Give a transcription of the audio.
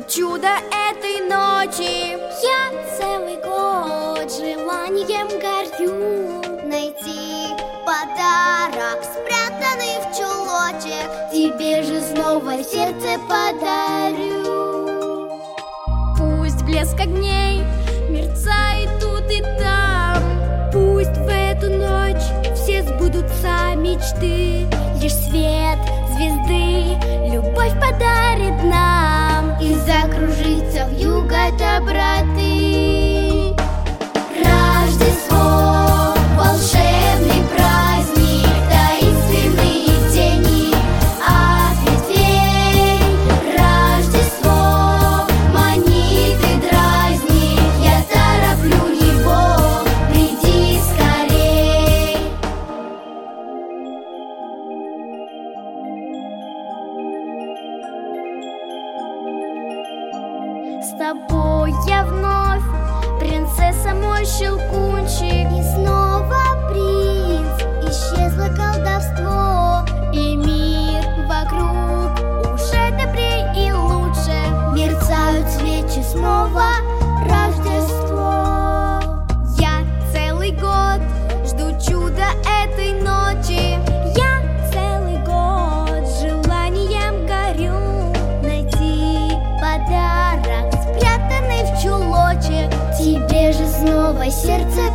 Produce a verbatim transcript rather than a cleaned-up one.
чудо этой ночи. Я целый год желанием горю найти подарок, спрятанный в чулочек. Тебе же снова сердце подарю. Пусть блеск огней мерцает тут и там, пусть в эту ночь все сбудутся мечты. Лишь свет звезды любовь подарит нам и закружится вьюга доброты. Рождество, волшебный праздник, таинственные тени от ветвей. Рождество манит и дразнит, я тороплю его, приди скорей. С тобой я вновь принцесса, мой щелкунчик. И снова принц, исчезло колдовство, и мир вокруг уже добрее и лучше. мерцают свечи, снова Рождество. Я целый год жду чуда этой ночи. Я целый год желанием горю найти подарок, спрятанный в чулочек. Тебе же снова сердце